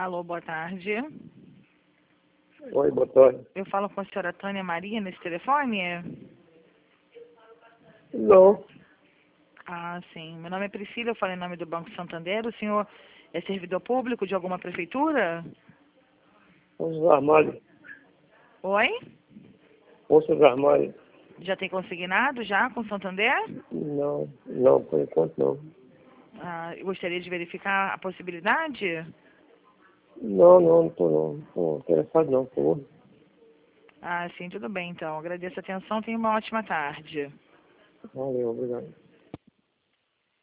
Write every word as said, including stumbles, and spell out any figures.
Alô, boa tarde. Oi, boa tarde. Eu falo com a senhora Tânia Maria nesse telefone? Não, Ah, sim. Meu nome é Priscila, eu falo em nome do Banco Santander. O senhor é servidor público de alguma prefeitura? Forças Armadas. Oi? Forças Armadas. Já tem consignado já com Santander? Não, não, por enquanto não. Ah, eu gostaria de verificar a possibilidade? Não, não, não tô não. Tô interessado não, por favor. Ah, sim, tudo bem então. Agradeço a atenção, tenha uma ótima tarde. Valeu, obrigado.